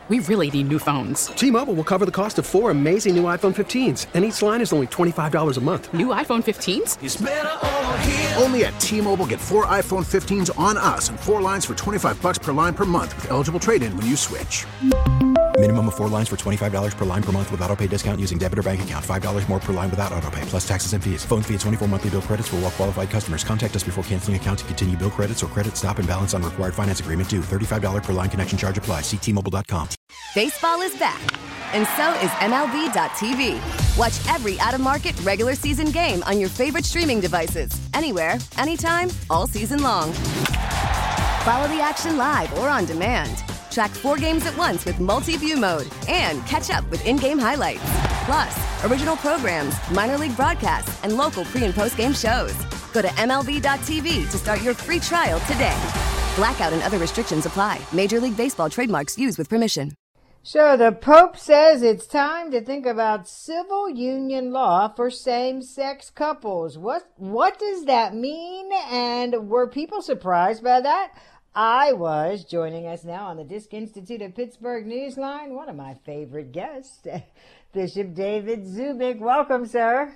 We really need new phones. T-Mobile will cover the cost of 4 amazing new iPhone 15s, and each line is only $25 a month. New iPhone 15s? It's better over here. Only at T-Mobile, get 4 iPhone 15s on us and 4 lines for $25 per line per month with eligible trade-in when you switch. Minimum of 4 lines for $25 per line per month with autopay discount using debit or bank account. $5 more per line without autopay, plus taxes and fees. Phone fee at 24 monthly bill credits for well-qualified customers. Contact us before canceling account to continue bill credits or credit stop and balance on required finance agreement due. $35 per line connection charge applies. See T-Mobile.com. Baseball is back, and so is MLB.tv. Watch every out-of-market regular season game on your favorite streaming devices. Anywhere, anytime, all season long. Follow the action live or on demand. Track 4 games at once with multi-view mode and catch up with in-game highlights. Plus, original programs, minor league broadcasts, and local pre- and post-game shows. Go to MLB.tv to start your free trial today. Blackout and other restrictions apply. Major League Baseball trademarks used with permission. So the Pope says it's time to think about civil union law for same-sex couples. What does that mean? And were people surprised by that? I was. Joining us now on the Disc Institute of Pittsburgh Newsline, one of my favorite guests, Bishop David Zubik. Welcome, sir.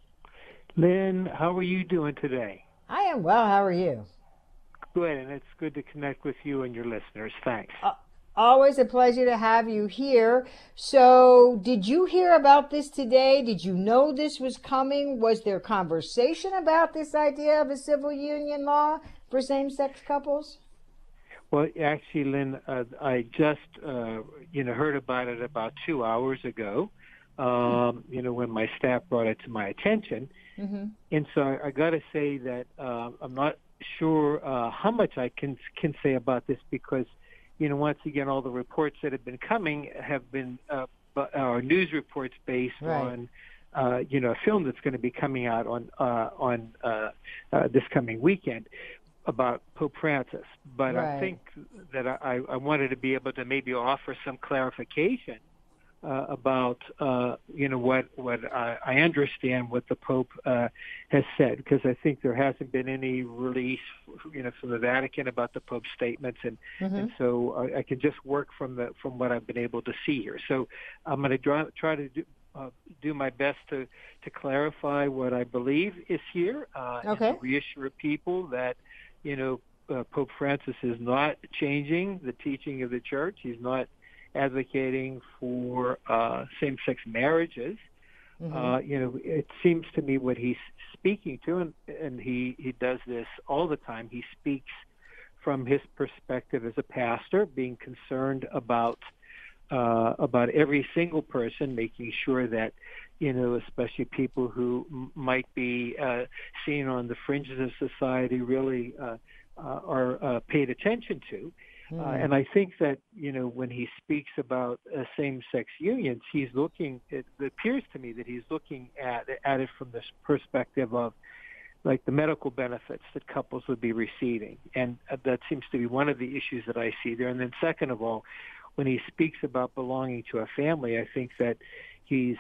Lynn, how are you doing today? I am well. How are you? Good, and it's good to connect with you and your listeners. Thanks. Always a pleasure to have you here. So, did you hear about this today? Did you know this was coming? Was there conversation about this idea of a civil union law for same-sex couples? Well, actually, Lynn, I just heard about it about 2 hours ago. When my staff brought it to my attention, and so I got to say that I'm not sure how much I can say about this because, once again, all the reports that have been coming have been news reports based on a film that's going to be coming out on this coming weekend about Pope Francis. But I think that I wanted to be able to maybe offer some clarification about what I understand what the Pope has said, because I think there hasn't been any release from the Vatican about the Pope's statements, and so I can just work from what I've been able to see here. So I'm going to try to do my best to clarify what I believe is here, and to reassure people that Pope Francis is not changing the teaching of the Church. He's not advocating for same-sex marriages. It seems to me what he's speaking to, and he does this all the time, he speaks from his perspective as a pastor, being concerned about every single person, making sure that, especially people who might be seen on the fringes of society really are paid attention to. And I think that, when he speaks about same-sex unions, it appears to me that he's looking at it from this perspective of, like, the medical benefits that couples would be receiving. And that seems to be one of the issues that I see there. And then second of all, when he speaks about belonging to a family, I think that he's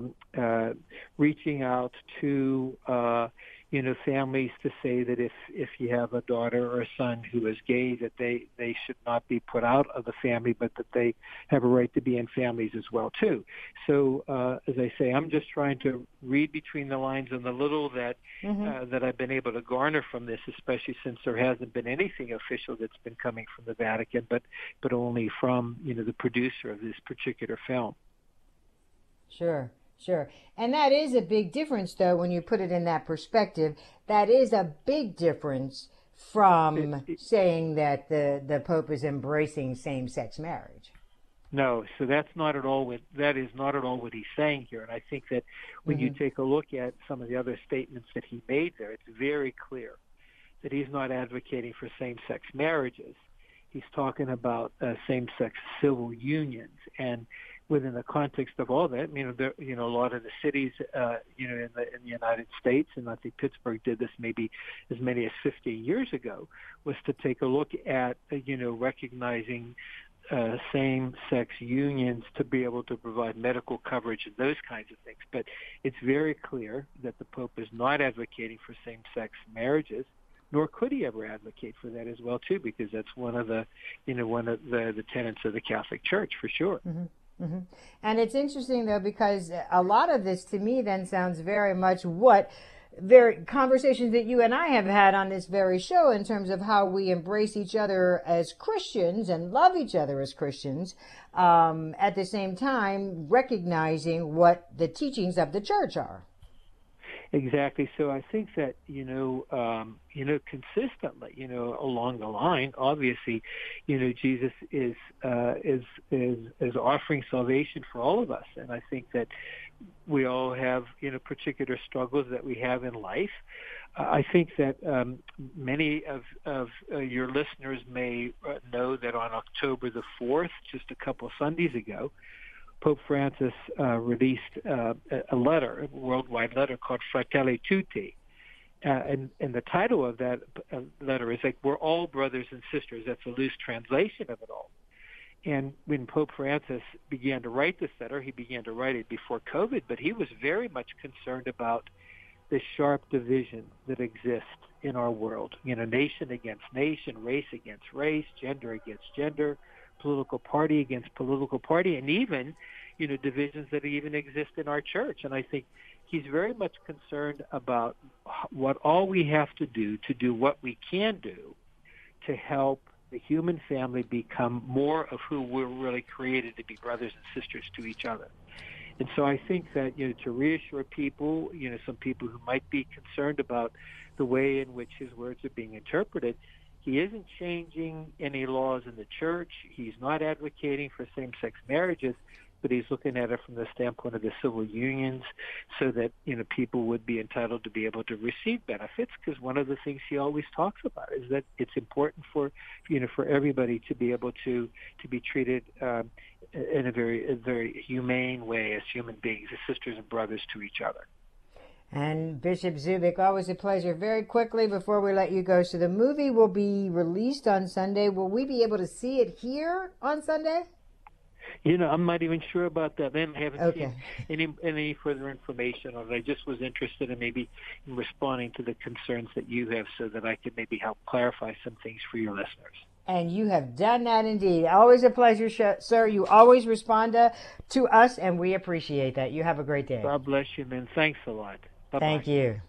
reaching out to families to say that if you have a daughter or a son who is gay, that they should not be put out of the family, but that they have a right to be in families as well too. So as I say, I'm just trying to read between the lines and the little that that I've been able to garner from this, especially since there hasn't been anything official that's been coming from the Vatican, but only from the producer of this particular film. Sure. And that is a big difference, though, when you put it in that perspective. That is a big difference from saying that the Pope is embracing same-sex marriage. No, so that is not at all what he's saying here. And I think that when you take a look at some of the other statements that he made there, it's very clear that he's not advocating for same-sex marriages. He's talking about same-sex civil unions, and within the context of all that, a lot of the cities, in the United States, and I think Pittsburgh did this maybe as many as 15 years ago, was to take a look at, recognizing same-sex unions to be able to provide medical coverage and those kinds of things. But it's very clear that the Pope is not advocating for same-sex marriages. nor could he ever advocate for that as well too, because that's one of the the tenets of the Catholic Church for sure. Mm-hmm. And it's interesting, though, because a lot of this to me then sounds very much what conversations that you and I have had on this very show in terms of how we embrace each other as Christians and love each other as Christians, at the same time recognizing what the teachings of the church are. Exactly. So I think that consistently, along the line, obviously, Jesus is offering salvation for all of us, and I think that we all have particular struggles that we have in life. I think that many of your listeners may know that on October the 4th, just a couple Sundays ago, Pope Francis released a letter, a worldwide letter called Fratelli Tutti. And the title of that letter is like, we're all brothers and sisters. That's a loose translation of it all. And when Pope Francis began to write this letter, he began to write it before COVID, but he was very much concerned about the sharp division that exists in our world. Nation against nation, race against race, gender against gender, political party against political party, and even, divisions that even exist in our church. And I think he's very much concerned about what all we have to do what we can do to help the human family become more of who we're really created to be, brothers and sisters to each other. And so I think that, to reassure people, some people who might be concerned about the way in which his words are being interpreted, he isn't changing any laws in the church. He's not advocating for same-sex marriages, but he's looking at it from the standpoint of the civil unions so that, people would be entitled to be able to receive benefits, because one of the things he always talks about is that it's important for everybody to be able to be treated in a very humane way as human beings, as sisters and brothers to each other. And Bishop Zubik, always a pleasure. Very quickly before we let you go, so the movie will be released on Sunday. Will we be able to see it here on Sunday? I'm not even sure about that. Then I haven't seen any further information on it. I just was interested in maybe responding to the concerns that you have so that I could maybe help clarify some things for your listeners. And you have done that indeed. Always a pleasure, sir. You always respond to us, and we appreciate that. You have a great day. God bless you, man. Thanks a lot. Bye-bye. Thank you.